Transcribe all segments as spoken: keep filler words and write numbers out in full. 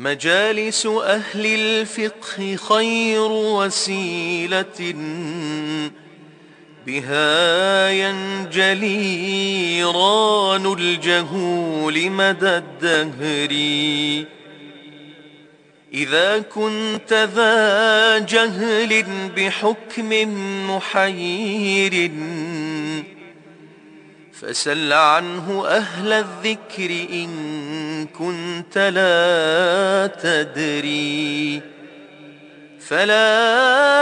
مجالس أهل الفقه خير وسيلة بها ينجلي ران الجهول مدى الدهر. إذا كنت ذا جهل بحكم محير فسل عنه أهل الذكر إن كنت لا تدري. فلا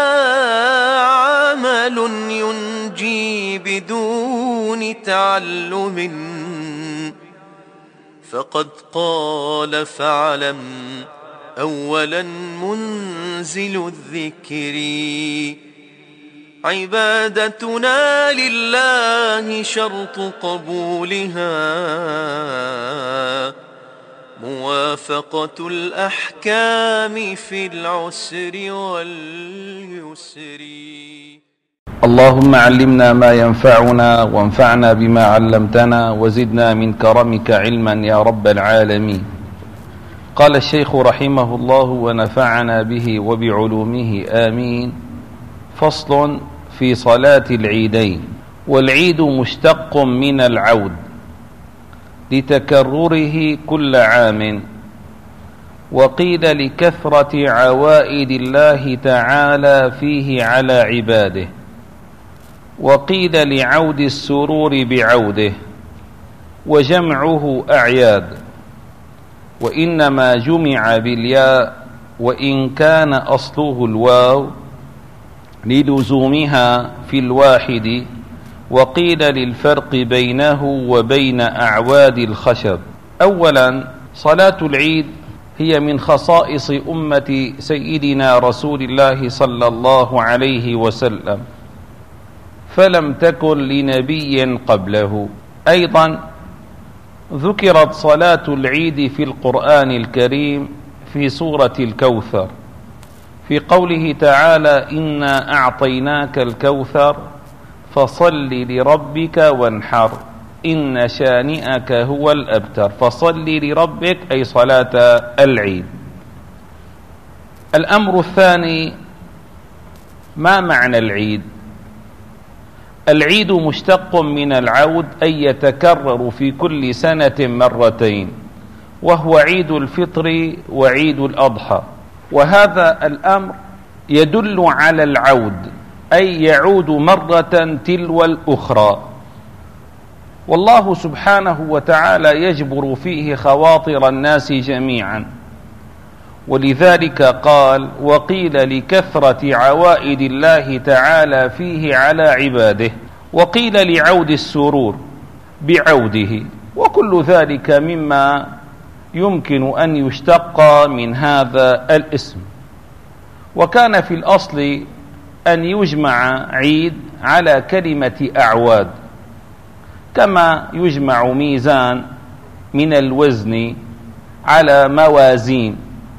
عمل ينجي بدون تعلم فقد قال فاعلم أولا منزل الذكر. عبادتنا لله شرط قبولها موافقة الأحكام في العسر واليسر. اللهم علمنا ما ينفعنا وانفعنا بما علمتنا وزدنا من كرمك علما يا رب العالمين. قال الشيخ رحمه الله ونفعنا به وبعلومه آمين. فصل في صلاة العيدين. والعيد مشتق من العود لتكرره كل عام، وقيل لكثرة عوائد الله تعالى فيه على عباده، وقيل لعود السرور بعوده، وجمعه أعياد، وإنما جمع بالياء وإن كان أصله الواو للزومها في الواحد، وقيل للفرق بينه وبين أعواد الخشب. أولا، صلاة العيد هي من خصائص أمة سيدنا رسول الله صلى الله عليه وسلم، فلم تكن لنبي قبله. أيضا ذكرت صلاة العيد في القرآن الكريم في سورة الكوثر في قوله تعالى: إنا أعطيناك الكوثر فصل لربك وانحر إن شانئك هو الأبتر. فصل لربك أي صلاة العيد. الأمر الثاني، ما معنى العيد؟ العيد مشتق من العود أي يتكرر في كل سنة مرتين، وهو عيد الفطر وعيد الأضحى. وهذا الأمر يدل على العود أي يعود مرة تلو الأخرى، والله سبحانه وتعالى يجبر فيه خواطر الناس جميعا، ولذلك قال: وقيل لكثرة عوائد الله تعالى فيه على عباده، وقيل لعود السرور بعوده، وكل ذلك مما يمكن أن يشتق من هذا الاسم. وكان في الأصل أن يجمع عيد على كلمة أعواد، كما يجمع ميزان من الوزن على موازين،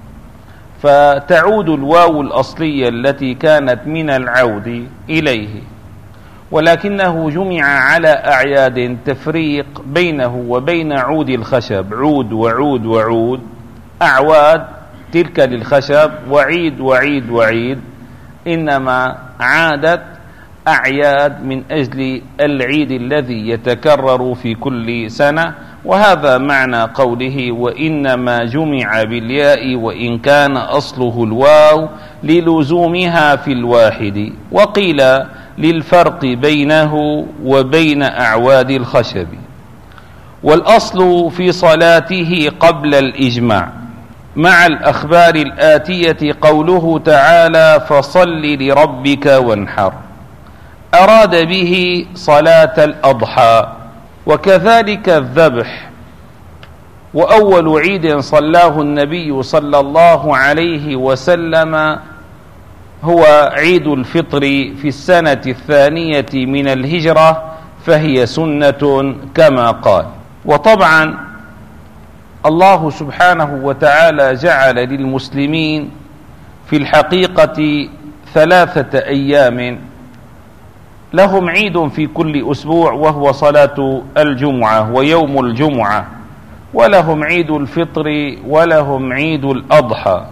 فتعود الواو الأصلية التي كانت من العود إليه، ولكنه جمع على أعياد تفريق بينه وبين عود الخشب، عود وعود وعود، أعواد تلك للخشب، وعيد وعيد وعيد، إنما عادت أعياد من أجل العيد الذي يتكرر في كل سنة. وهذا معنى قوله: وإنما جمع بالياء وإن كان أصله الواو للزومها في الواحد، وقيل للفرق بينه وبين أعواد الخشب. والأصل في صلاته قبل الإجماع مع الأخبار الآتية قوله تعالى: فصل لربك وانحر، أراد به صلاة الأضحى، وكذلك الذبح. وأول عيد صلاه النبي صلى الله عليه وسلم هو عيد الفطر في السنة الثانية من الهجرة، فهي سنة كما قال. وطبعا الله سبحانه وتعالى جعل للمسلمين في الحقيقة ثلاثة أيام لهم عيد في كل أسبوع، وهو صلاة الجمعة ويوم الجمعة، ولهم عيد الفطر، ولهم عيد الأضحى،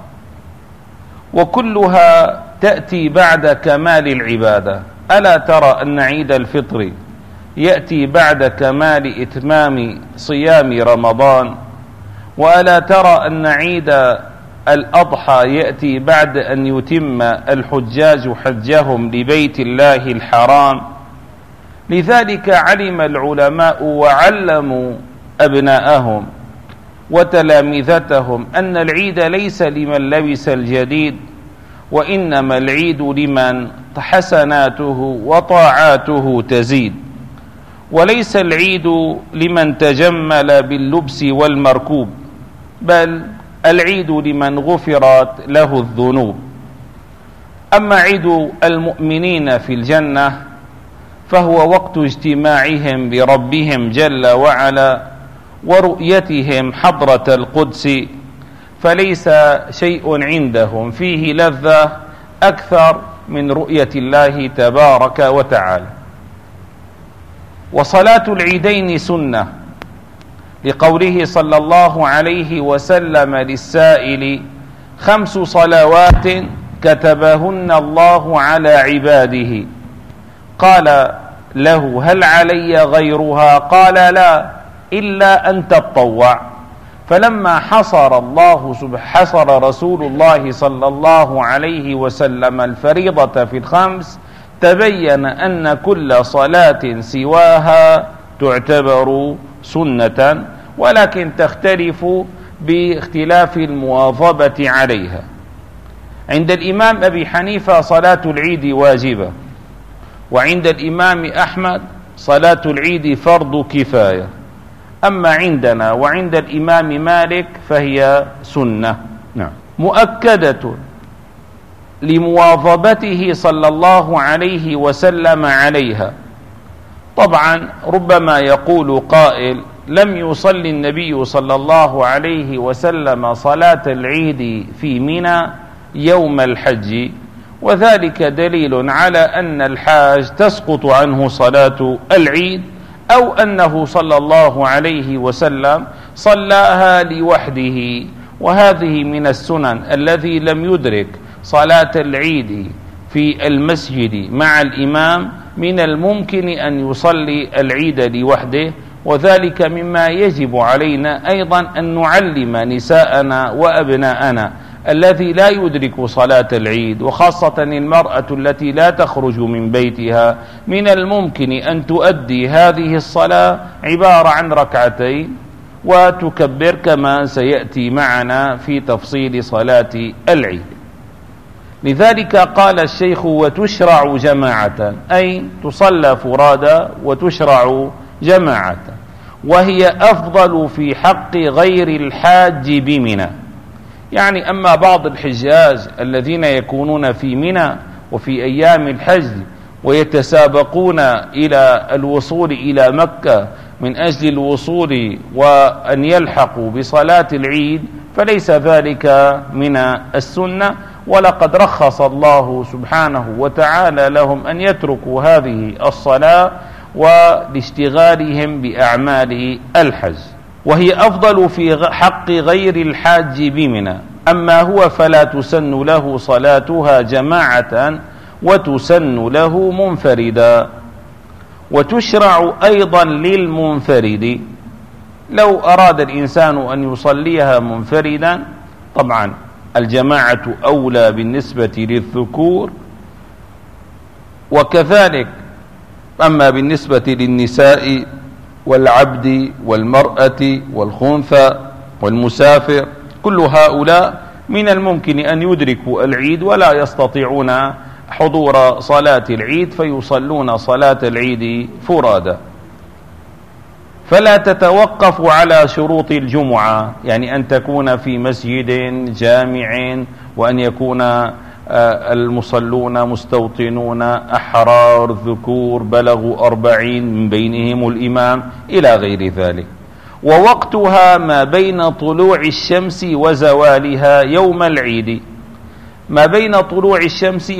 وكلها تأتي بعد كمال العبادة. ألا ترى أن عيد الفطر يأتي بعد كمال إتمام صيام رمضان؟ وألا ترى أن عيد الأضحى يأتي بعد أن يتم الحجاج حجهم لبيت الله الحرام؟ لذلك علم العلماء وعلموا أبناءهم وتلامذتهم أن العيد ليس لمن لبس الجديد، وإنما العيد لمن حسناته وطاعاته تزيد، وليس العيد لمن تجمل باللبس والمركوب، بل العيد لمن غفرت له الذنوب. أما عيد المؤمنين في الجنة فهو وقت اجتماعهم بربهم جل وعلا ورؤيتهم حضرة القدس، فليس شيء عندهم فيه لذة أكثر من رؤية الله تبارك وتعالى. وصلاة العيدين سنة، لقوله صلى الله عليه وسلم للسائل: خمس صلوات كتبهن الله على عباده. قال له: هل علي غيرها؟ قال: لا، إلا أن تطوع. فلما حصر الله سبحانه حصر رسول الله صلى الله عليه وسلم الفريضة في الخمس، تبين أن كل صلاة سواها تعتبر سنة، ولكن تختلف باختلاف المواظبة عليها. عند الإمام أبي حنيفة صلاة العيد واجبة، وعند الإمام أحمد صلاة العيد فرض كفاية، أما عندنا وعند الإمام مالك فهي سنة. نعم. مؤكدة لمواظبته صلى الله عليه وسلم عليها. طبعا ربما يقول قائل: لم يصلي النبي صلى الله عليه وسلم صلاة العيد في منى يوم الحج، وذلك دليل على أن الحاج تسقط عنه صلاة العيد، أو أنه صلى الله عليه وسلم صلاها لوحده. وهذه من السنن الذي لم يدرك صلاة العيد في المسجد مع الإمام من الممكن أن يصلي العيد لوحده، وذلك مما يجب علينا أيضا أن نعلم نساءنا وأبناءنا الذي لا يدرك صلاة العيد، وخاصة المرأة التي لا تخرج من بيتها، من الممكن أن تؤدي هذه الصلاة عبارة عن ركعتين وتكبر كما سيأتي معنا في تفصيل صلاة العيد. لذلك قال الشيخ: وتشرع جماعة، أي تصلى فرادى وتشرع جماعة، وهي أفضل في حق غير الحاج بمنى. يعني أما بعض الحجاج الذين يكونون في منى وفي أيام الحج ويتسابقون إلى الوصول إلى مكة من أجل الوصول وأن يلحقوا بصلاة العيد، فليس ذلك من السنة، ولقد رخص الله سبحانه وتعالى لهم أن يتركوا هذه الصلاة ولاشتغالهم بأعمال الحج، وهي أفضل في حق غير الحاج بمنى. أما هو فلا تسن له صلاتها جماعة، وتسن له منفردا. وتشرع أيضا للمنفرد، لو أراد الإنسان أن يصليها منفردا، طبعا الجماعة أولى بالنسبة للذكور، وكذلك أما بالنسبة للنساء والعبد والمرأة والخنثى والمسافر، كل هؤلاء من الممكن أن يدركوا العيد ولا يستطيعون حضور صلاة العيد، فيصلون صلاة العيد فرادا. فلا تتوقف على شروط الجمعة، يعني أن تكون في مسجد جامع، وأن يكون المصلون مستوطنون أحرار ذكور بلغوا أربعين من بينهم الإمام إلى غير ذلك. ووقتها ما بين طلوع الشمس وزوالها يوم العيد، ما بين طلوع الشمس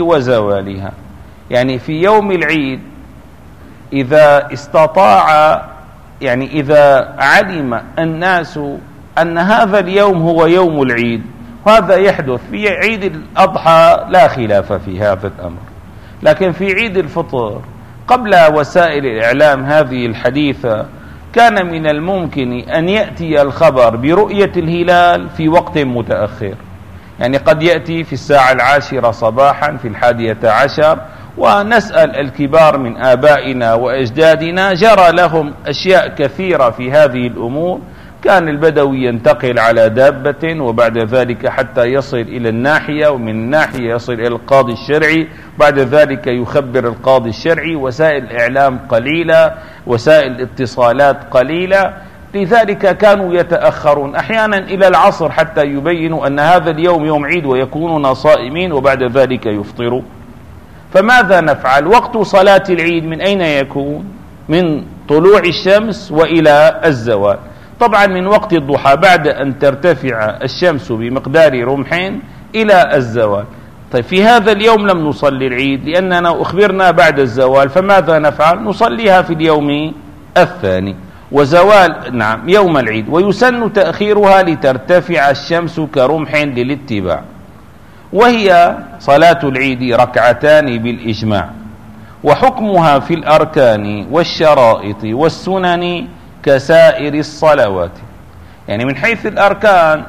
وزوالها، يعني في يوم العيد إذا استطاع يعني إذا علم الناس أن هذا اليوم هو يوم العيد، وهذا يحدث في عيد الأضحى لا خلاف في هذا الأمر، لكن في عيد الفطر قبل وسائل الإعلام هذه الحديثة كان من الممكن أن يأتي الخبر برؤية الهلال في وقت متأخر، يعني قد يأتي في الساعة العاشرة صباحا في الحادية عشر، ونسأل الكبار من آبائنا وأجدادنا جرى لهم أشياء كثيرة في هذه الأمور. كان البدوي ينتقل على دابة وبعد ذلك حتى يصل إلى الناحية، ومن الناحية يصل إلى القاضي الشرعي، بعد ذلك يخبر القاضي الشرعي. وسائل الإعلام قليلة، وسائل الاتصالات قليلة، لذلك كانوا يتأخرون أحيانا إلى العصر حتى يبينوا أن هذا اليوم يوم عيد ويكونون صائمين، وبعد ذلك يفطروا. فماذا نفعل؟ وقت صلاة العيد من أين يكون؟ من طلوع الشمس وإلى الزوال. طبعا من وقت الضحى بعد أن ترتفع الشمس بمقدار رمحين إلى الزوال. طيب في هذا اليوم لم نصلي العيد لأننا أخبرنا بعد الزوال، فماذا نفعل؟ نصليها في اليوم الثاني وزوال نعم يوم العيد، ويسن تأخيرها لترتفع الشمس كرمح للاتباع. وهي صلاة العيد ركعتان بالإجماع، وحكمها في الأركان والشرائط والسنن كسائر الصلوات. يعني من حيث الأركان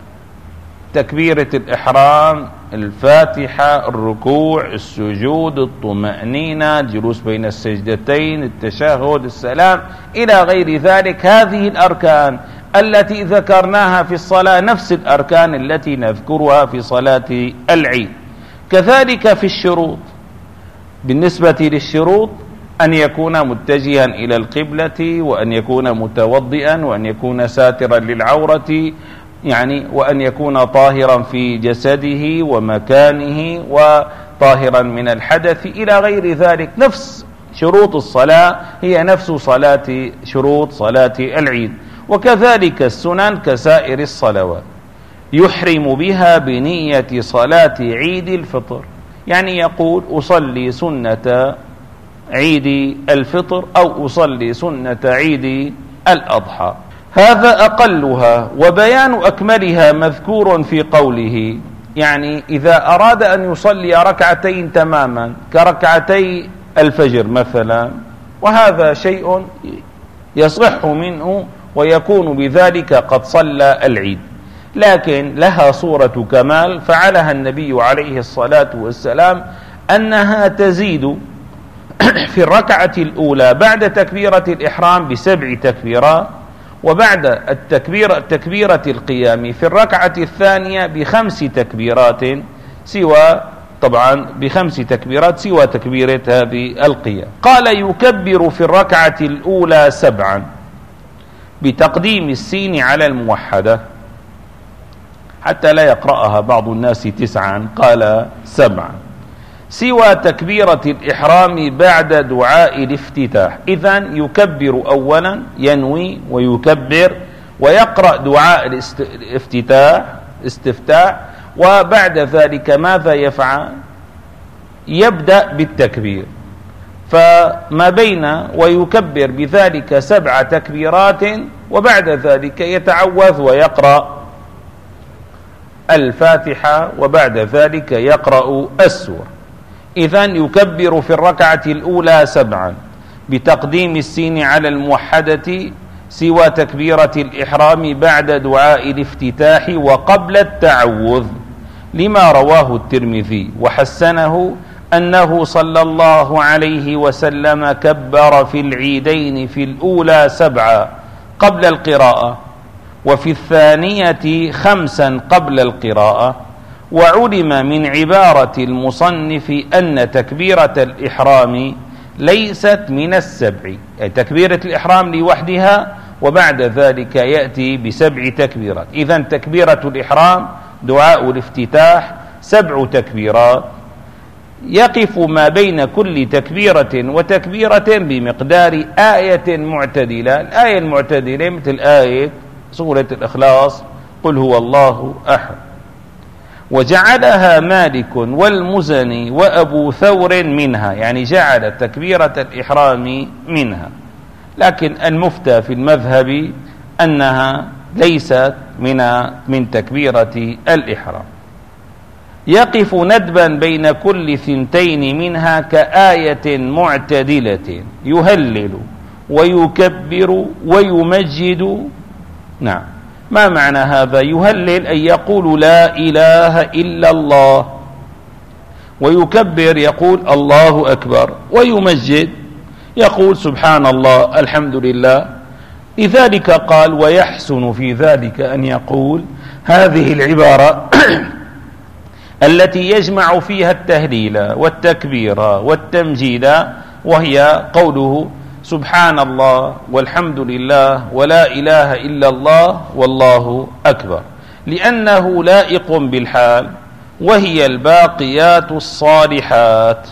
تكبيرة الإحرام، الفاتحة، الركوع، السجود، الطمأنينة، الجلوس بين السجدتين، التشهد، السلام إلى غير ذلك. هذه الأركان التي ذكرناها في الصلاة نفس الأركان التي نذكرها في صلاة العيد. كذلك في الشروط، بالنسبة للشروط أن يكون متجها إلى القبلة، وأن يكون متوضئا، وأن يكون ساترا للعورة، يعني وأن يكون طاهرا في جسده ومكانه وطاهرا من الحدث إلى غير ذلك. نفس شروط الصلاة هي نفس صلاة شروط صلاة العيد. وكذلك السنن كسائر الصلوات، يحرم بها بنية صلاة عيد الفطر، يعني يقول أصلي سنة عيد الفطر أو أصلي سنة عيد الأضحى. هذا أقلها، وبيان أكملها مذكور في قوله، يعني إذا أراد أن يصلي ركعتين تماما كركعتي الفجر مثلا، وهذا شيء يصح منه ويكون بذلك قد صلى العيد، لكن لها صورة كمال فعلها النبي عليه الصلاة والسلام، أنها تزيد في الركعة الأولى بعد تكبيرة الإحرام بسبع تكبيرات، وبعد التكبير تكبيرة القيام في الركعة الثانية بخمس تكبيرات سوى طبعا بخمس تكبيرات سوى تكبيرة هذه القيام. قال يكبر في الركعة الأولى سبعا بتقديم السين على الموحدة حتى لا يقرأها بعض الناس تسعا، قال سبعا سوى تكبيرة الإحرام بعد دعاء الافتتاح. إذن يكبر أولا، ينوي ويكبر ويقرأ دعاء الافتتاح استفتاح، وبعد ذلك ماذا يفعل؟ يبدأ بالتكبير، فما بين ويكبر بذلك سبع تكبيرات، وبعد ذلك يتعوذ ويقرأ الفاتحة، وبعد ذلك يقرأ السور. إذن يكبر في الركعة الأولى سبعا بتقديم السين على الموحدة سوى تكبيرة الإحرام بعد دعاء الافتتاح وقبل التعوذ، لما رواه الترمذي وحسنه أنه صلى الله عليه وسلم كبر في العيدين في الأولى سبعا قبل القراءة، وفي الثانية خمسا قبل القراءة. وعلم من عبارة المصنف أن تكبيرة الإحرام ليست من السبع، يعني تكبيرة الإحرام لوحدها وبعد ذلك يأتي بسبع تكبيرات. إذن تكبيرة الإحرام دعاء الافتتاح سبع تكبيرات، يقف ما بين كل تكبيرة وتكبيرة بمقدار آية معتدلة. الآية المعتدلة مثل آية سورة الإخلاص قل هو الله أحد. وجعلها مالك والمزني وأبو ثور منها، يعني جعل تكبيرة الإحرام منها. لكن المفتى في المذهب أنها ليست من من تكبيرة الإحرام. يقف ندبا بين كل ثنتين منها كآية معتدلة يهلل ويكبر ويمجد. نعم، ما معنى هذا؟ يهلل أن يقول لا إله إلا الله، ويكبر يقول الله أكبر، ويمجد يقول سبحان الله الحمد لله. لذلك قال ويحسن في ذلك أن يقول هذه العبارة التي يجمع فيها التهليل والتكبير والتمجيد، وهي قوله سبحان الله والحمد لله ولا إله إلا الله والله أكبر، لأنه لائق بالحال، وهي الباقيات الصالحات.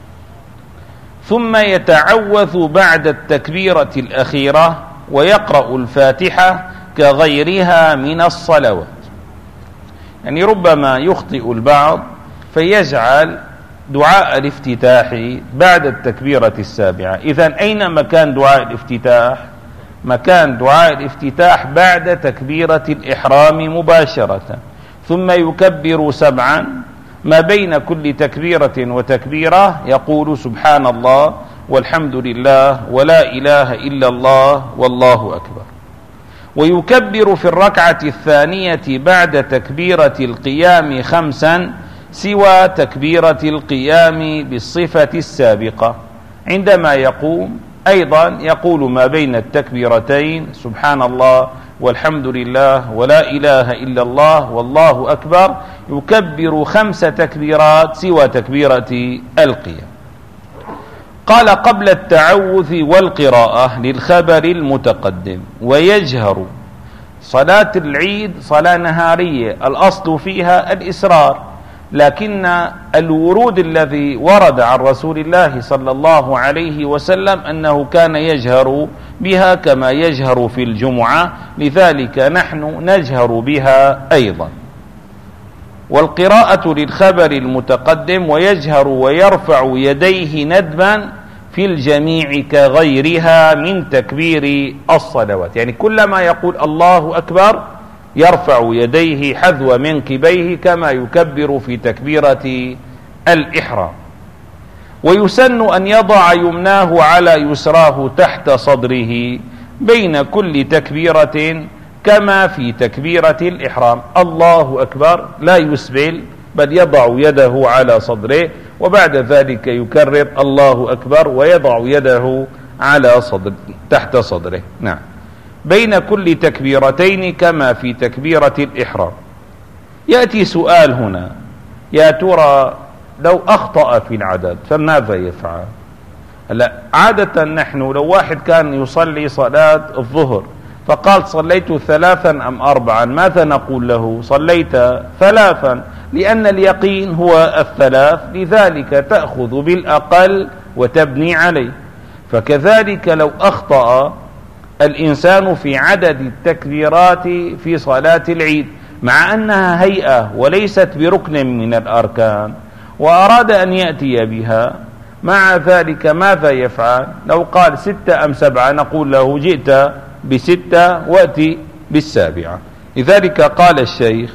ثم يتعوذ بعد التكبيرة الأخيرة ويقرأ الفاتحة كغيرها من الصلوات. يعني ربما يخطئ البعض فيجعل دعاء الافتتاح بعد التكبيرة السابعة. إذن أين مكان دعاء الافتتاح؟ مكان دعاء الافتتاح بعد تكبيرة الإحرام مباشرة، ثم يكبر سبعا، ما بين كل تكبيرة وتكبيرة يقول سبحان الله والحمد لله ولا إله إلا الله والله أكبر. ويكبر في الركعة الثانية بعد تكبيرة القيام خمسا سوى تكبيرة القيام بالصفة السابقة. عندما يقوم أيضا يقول ما بين التكبيرتين سبحان الله والحمد لله ولا إله إلا الله والله أكبر، يكبر خمس تكبيرات سوى تكبيرة القيام. قال قبل التعوذ والقراءة للخبر المتقدم. ويجهر. صلاة العيد صلاة نهارية الأصل فيها الإسرار، لكن الورود الذي ورد عن رسول الله صلى الله عليه وسلم أنه كان يجهر بها كما يجهر في الجمعة، لذلك نحن نجهر بها أيضا. والقراءة للخبر المتقدم. ويجهر ويرفع يديه ندبا في الجميع كغيرها من تكبير الصلوات، يعني كلما يقول الله أكبر يرفع يديه حذو منكبيه كما يكبر في تكبيرة الإحرام. ويسن أن يضع يمناه على يسراه تحت صدره بين كل تكبيرة كما في تكبيرة الإحرام. الله أكبر لا يسبل، بل يضع يده على صدره، وبعد ذلك يكرر الله أكبر ويضع يده على صدر تحت صدره. نعم، بين كل تكبيرتين كما في تكبيرة الإحرام. يأتي سؤال هنا، يا ترى لو أخطأ في العدد فماذا يفعل؟ هلا عادة نحن لو واحد كان يصلي صلاة الظهر فقال صليت ثلاثا أم أربعا، ماذا نقول له؟ صليت ثلاثا، لأن اليقين هو الثلاث، لذلك تأخذ بالأقل وتبني عليه. فكذلك لو أخطأ الإنسان في عدد التكبيرات في صلاة العيد مع أنها هيئة وليست بركن من الأركان، وأراد أن يأتي بها، مع ذلك ماذا يفعل؟ لو قال ستة أم سبعة نقول له جئت بستة وأتي بالسابعة. لذلك قال الشيخ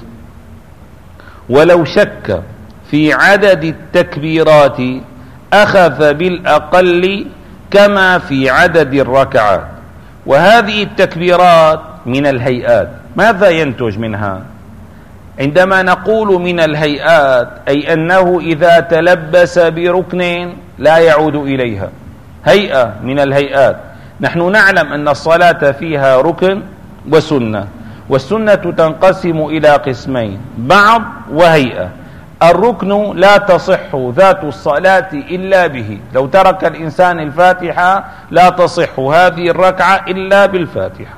ولو شك في عدد التكبيرات أخذ بالأقل كما في عدد الركعات. وهذه التكبيرات من الهيئات. ماذا ينتج منها؟ عندما نقول من الهيئات أي أنه إذا تلبس بركن لا يعود إليها، هيئة من الهيئات. نحن نعلم أن الصلاة فيها ركن وسنة، والسنة تنقسم إلى قسمين، بعض وهيئة. الركن لا تصح ذات الصلاة إلا به، لو ترك الإنسان الفاتحة لا تصح هذه الركعة إلا بالفاتحة.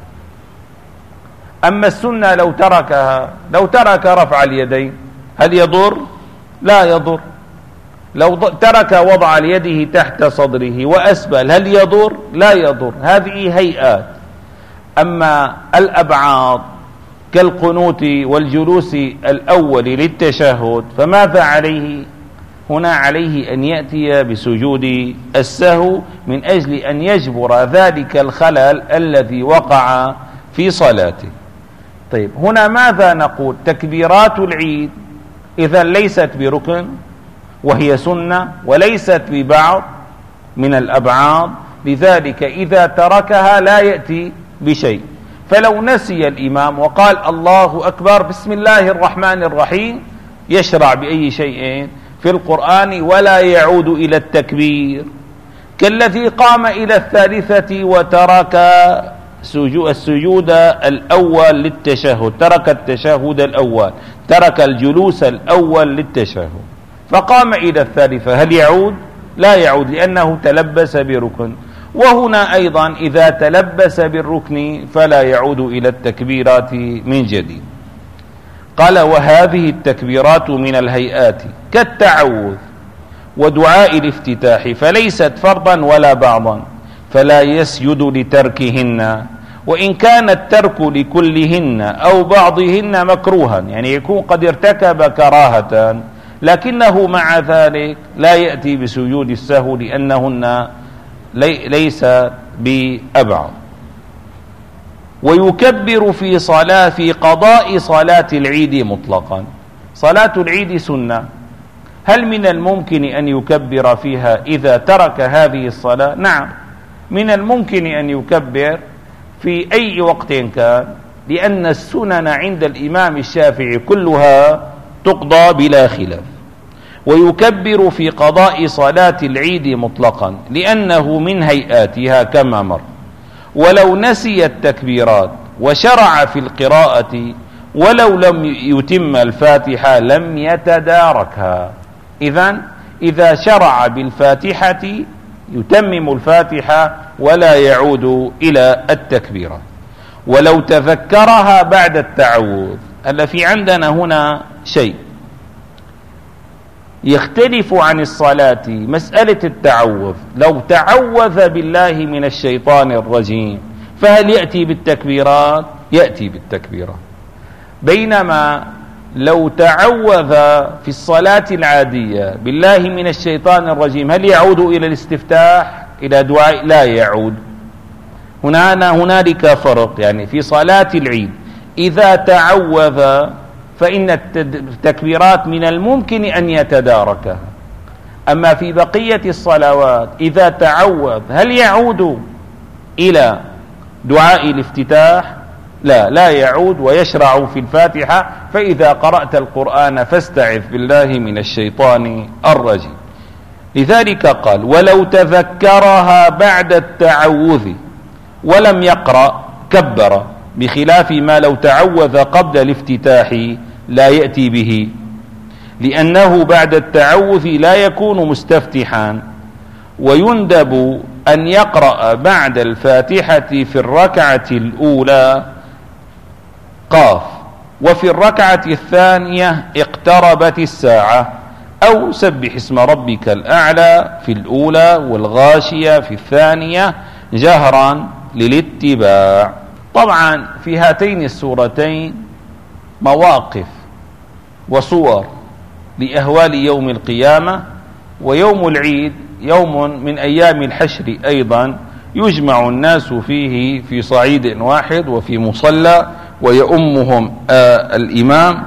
أما السنة لو تركها، لو ترك رفع اليدين هل يضر؟ لا يضر. لو ترك وضع يده تحت صدره وأسبل هل يضر؟ لا يضر. هذه هيئات. أما الأبعاد كالقنوت والجلوس الأول للتشهد فماذا عليه؟ هنا عليه أن يأتي بسجود السهو من أجل أن يجبر ذلك الخلل الذي وقع في صلاته. طيب هنا ماذا نقول؟ تكبيرات العيد إذا ليست بركن وهي سنة وليست ببعض من الأبعاد، لذلك إذا تركها لا يأتي بشيء. فلو نسي الإمام وقال الله أكبر بسم الله الرحمن الرحيم يشرع بأي شيء في القرآن ولا يعود إلى التكبير، كالذي قام إلى الثالثة وترك السجود الأول للتشهد، ترك التشهد الأول، ترك الجلوس الأول للتشهد فقام إلى الثالثة، هل يعود؟ لا يعود لأنه تلبس بركن. وهنا أيضا إذا تلبس بالركن فلا يعود إلى التكبيرات من جديد. قال وهذه التكبيرات من الهيئات كالتعوذ ودعاء الافتتاح فليست فرضا ولا بعضا، فلا يسجد لتركهن، وإن كان الترك لكلهن أو بعضهن مكروها، يعني يكون قد ارتكب كراهة لكنه مع ذلك لا يأتي بسجود السهو لأنهن لي ليس بأبعض. ويكبر في صلاة في قضاء صلاة العيد مطلقا. صلاة العيد سنة، هل من الممكن أن يكبر فيها إذا ترك هذه الصلاة؟ نعم، من الممكن أن يكبر في أي وقت كان، لأن السنن عند الإمام الشافعي كلها تقضى بلا خلاف. ويكبر في قضاء صلاة العيد مطلقا لأنه من هيئاتها كما مر. ولو نسي التكبيرات وشرع في القراءة ولو لم يتم الفاتحة لم يتداركها. إذن إذا شرع بالفاتحة يتمم الفاتحة ولا يعود إلى التكبيرات. ولو تذكرها بعد التعوذ، ألا في عندنا هنا شيء يختلف عن الصلاة، مسألة التعوذ. لو تعوذ بالله من الشيطان الرجيم فهل يأتي بالتكبيرات؟ يأتي بالتكبيرات. بينما لو تعوذ في الصلاة العادية بالله من الشيطان الرجيم هل يعود إلى الاستفتاح إلى دعاء؟ لا يعود. هنا هنالك فرق، يعني في صلاة العيد إذا تعوذ فإن التكبيرات من الممكن أن يتداركها، أما في بقية الصلوات إذا تعوذ هل يعود إلى دعاء الافتتاح؟ لا لا يعود، ويشرع في الفاتحة. فإذا قرأت القرآن فاستعذ بالله من الشيطان الرجيم. لذلك قال ولو تذكرها بعد التعوذ ولم يقرأ كبر، بخلاف ما لو تعوذ قبل الافتتاح لا يأتي به، لأنه بعد التعوذ لا يكون مستفتحا. ويندب أن يقرأ بعد الفاتحة في الركعة الأولى قاف، وفي الركعة الثانية اقتربت الساعة، أو سبح اسم ربك الأعلى في الأولى والغاشية في الثانية جهرا للاتباع. طبعا في هاتين السورتين مواقف وصور لأهوال يوم القيامة، ويوم العيد يوم من أيام الحشر أيضا يجمع الناس فيه في صعيد واحد وفي مصلى ويؤمهم آه الإمام.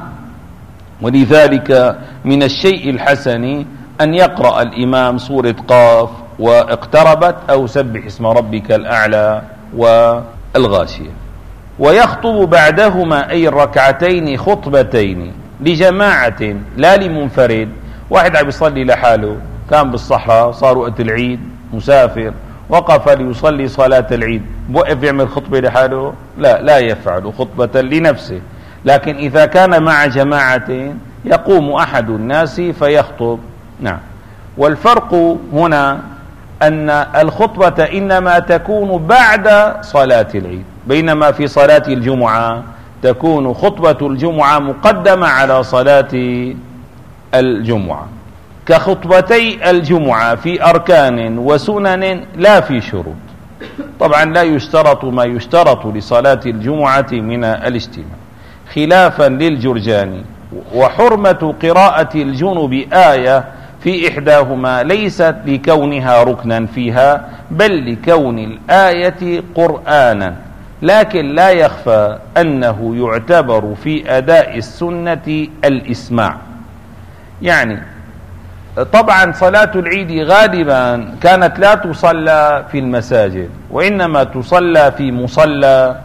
ولذلك من الشيء الحسن أن يقرأ الإمام سورة قاف واقتربت أو سبح اسم ربك الأعلى والغاشية، ويخطب بعدهما أي الركعتين خطبتين لجماعة لا لمنفرد. واحد عم يصلي لحاله، كان بالصحراء، صار وقت العيد، مسافر، وقف ليصلي صلاة العيد، بوقف يعمل خطبة لحاله؟ لا لا يفعل خطبة لنفسه. لكن إذا كان مع جماعة يقوم أحد الناس فيخطب. نعم. والفرق هنا أن الخطبة إنما تكون بعد صلاة العيد، بينما في صلاة الجمعة تكون خطبة الجمعة مقدمة على صلاة الجمعة، كخطبتي الجمعة في أركان وسنن لا في شروط. طبعا لا يشترط ما يشترط لصلاة الجمعة من الاجتماع، خلافا للجرجاني. وحرمة قراءة الجنب آية في إحداهما ليست لكونها ركنا فيها بل لكون الآية قرآنا، لكن لا يخفى أنه يعتبر في أداء السنة الإسماع. يعني طبعا صلاة العيد غالبا كانت لا تصلى في المساجد، وإنما تصلى في مصلى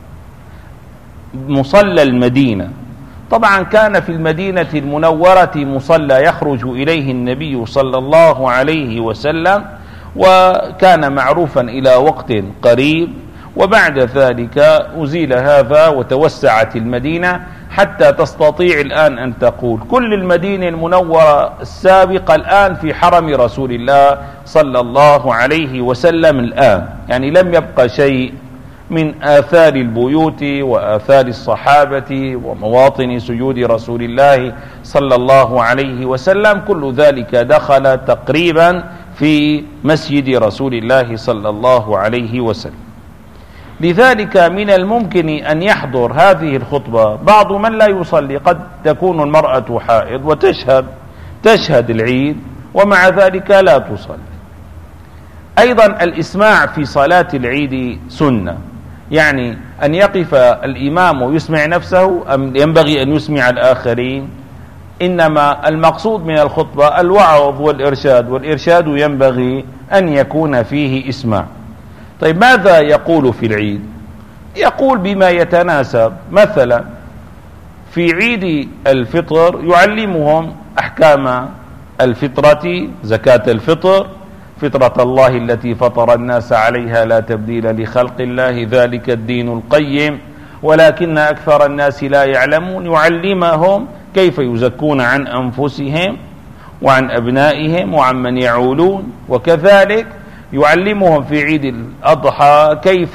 مصلى المدينة. طبعا كان في المدينة المنورة مصلى يخرج إليه النبي صلى الله عليه وسلم، وكان معروفا إلى وقت قريب، وبعد ذلك أزيل هذا وتوسعت المدينة حتى تستطيع الآن أن تقول كل المدينة المنورة السابقة الآن في حرم رسول الله صلى الله عليه وسلم الآن، يعني لم يبقى شيء من آثار البيوت وآثار الصحابة ومواطن سجود رسول الله صلى الله عليه وسلم، كل ذلك دخل تقريبا في مسجد رسول الله صلى الله عليه وسلم. لذلك من الممكن أن يحضر هذه الخطبة بعض من لا يصلي، قد تكون المرأة حائض وتشهد تشهد العيد ومع ذلك لا تصلي. أيضا الإسماع في صلاة العيد سنة، يعني أن يقف الإمام ويسمع نفسه أم ينبغي أن يسمع الآخرين؟ إنما المقصود من الخطبة الوعظ والإرشاد، والإرشاد ينبغي أن يكون فيه إسماع. طيب ماذا يقول في العيد؟ يقول بما يتناسب. مثلا في عيد الفطر يعلمهم أحكام الفطرة، زكاة الفطر، فطرة الله التي فطر الناس عليها لا تبديل لخلق الله ذلك الدين القيم ولكن أكثر الناس لا يعلمون. يعلمهم كيف يزكون عن أنفسهم وعن أبنائهم وعن من يعولون، وكذلك يعلمهم في عيد الأضحى كيف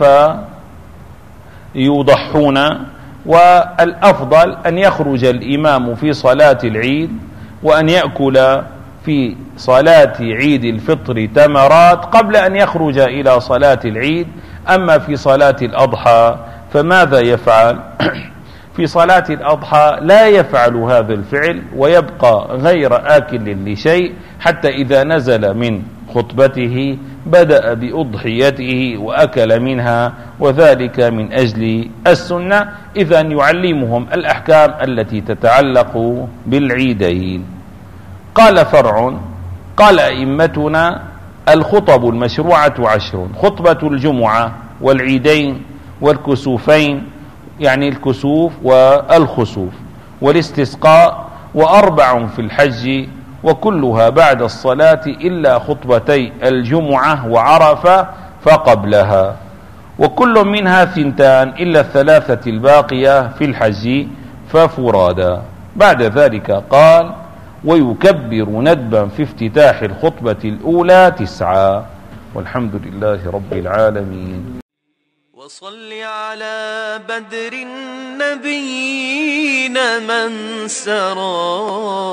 يضحون. والأفضل أن يخرج الإمام في صلاة العيد وأن يأكل في صلاة عيد الفطر تمرات قبل أن يخرج إلى صلاة العيد. أما في صلاة الأضحى فماذا يفعل؟ في صلاة الأضحى لا يفعل هذا الفعل ويبقى غير آكل لشيء حتى إذا نزل من خطبته بدأ بأضحيته وأكل منها، وذلك من أجل السنة. إذن يعلمهم الأحكام التي تتعلق بالعيدين. قال فرع، قال أئمتنا الخطب المشروعة عشر: خطبة الجمعة والعيدين والكسوفين، يعني الكسوف والخسوف، والاستسقاء، وأربع في الحج، وكلها بعد الصلاة إلا خطبتي الجمعة وعرفة فقبلها، وكل منها ثنتان إلا الثلاثة الباقية في الحج ففرادا. بعد ذلك قال: ويكبر ندبا في افتتاح الخطبة الأولى تسعة. والحمد لله رب العالمين. وصل على بدر النبيين من سرى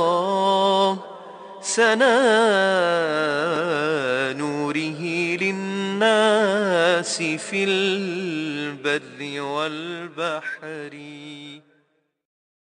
سنا نوره للناس في البر والبحر.